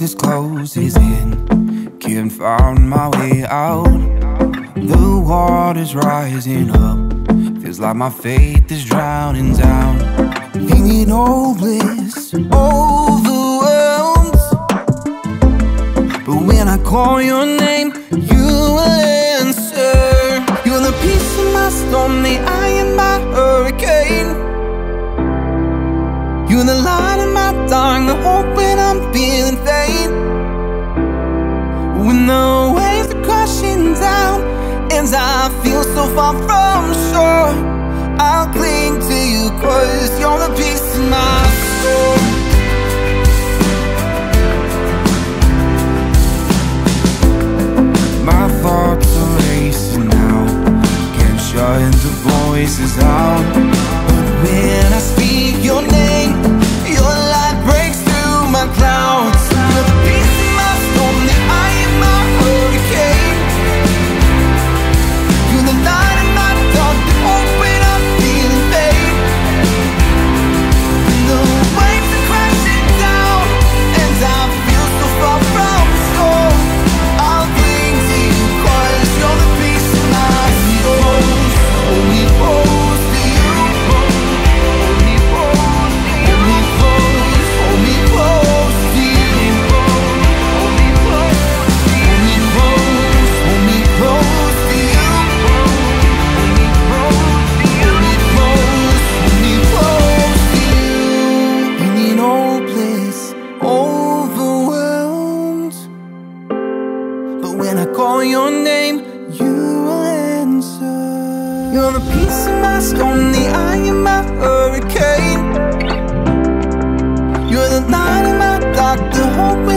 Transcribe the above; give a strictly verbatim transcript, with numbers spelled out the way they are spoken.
darkness closes in, can't find my way out. The water's rising up, feels like my faith is drowning down. Feeling hopeless, overwhelmed, but when I call your name, you will answer. You're the peace in my storm, the eye in my hurricane. You're the light in my dark, the hope when I'm feeling faint. When the waves are crashing down and I feel so far from shore, I'll cling to you, cause you're the peace in my soul. My thoughts are racing now, can't shut the voices out. But when I speak your name, your light breaks through my clouds. You're the peace in my storm, the eye in my hurricane. You're the light in my dark, the hope when I'm feeling pain. When the waves are crashing down and I feel so far from shore, I'll cling to you, cause you're the peace in my soul. Hold me close to you, hold me close, hold me close, hold me close to you, hold me close, hold me close, hold me close to you, hold me close, hold me close to you. Feeling hopeless, overwhelmed, but when I call your name, you will answer. You're the peace in my storm, the eye in my hurricane. You're the light in my dark, the hope